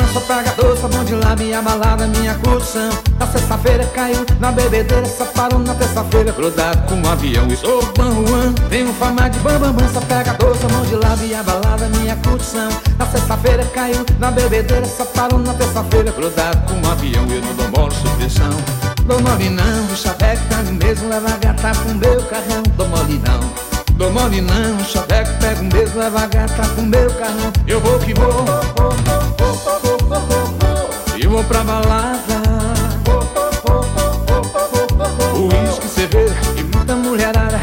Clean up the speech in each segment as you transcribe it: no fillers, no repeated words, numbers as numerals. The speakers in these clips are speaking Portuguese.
manso, pega doce, bom de lá, minha balada, minha curtição. Na sexta-feira caiu na bebedeira, só parou na terça-feira, grudado com um avião e sou Juan. Tenho fama de bambambam, só pega doce, bom de lá, minha balada, minha curtição. Na sexta-feira caiu na bebedeira, só parou na terça-feira, grudado com um avião e eu não dou mole supressão. Dou mole não, o chaveco tá no mesmo, leva a gata pro meu carrão. Dou mole não, dou mole não, o chaveco pega um beijo, leva a gata pro meu carrão. Eu vou que vou, eu vou pra balada, uísque, cerveja e muita mulherada.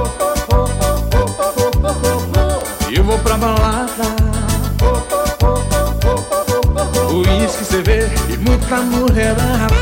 Eu vou pra balada, uísque, cerveja e muita mulherada.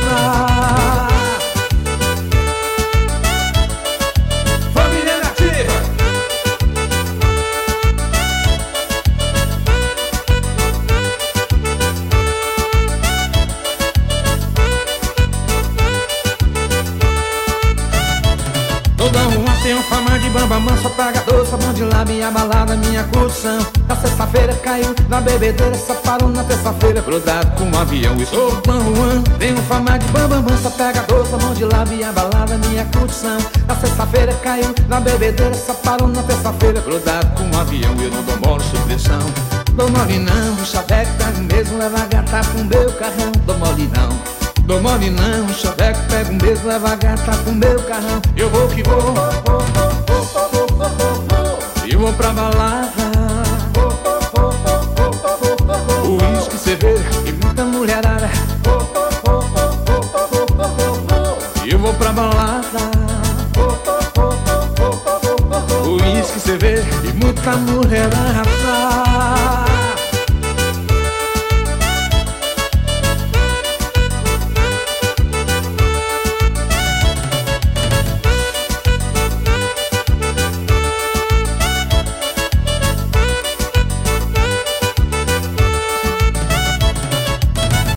Toda uma tenho fama de bambambam, só paga doce, bom de lá, minha balada, minha curtição. Na sexta-feira caiu na bebedeira, só parou na terça-feira, grudado com um avião e sou Juan. Tenho fama de bambambam, só pega doce, bom de lá, minha balada, minha curtição. Na sexta-feira caiu na bebedeira, só parou na terça-feira, grudado com um avião e eu não dou mole supressão. Dou mole não, o chaveco tá no mesmo, leva a gata pro meu carrão. Dou mole não, dou mole não, o chaveco pega um beijo, leva a gata pro meu carrão. Eu vou que vou, eu vou pra balada, uísque, cerveja e muita mulherada. Eu vou pra balada, uísque, cerveja e muita mulherada.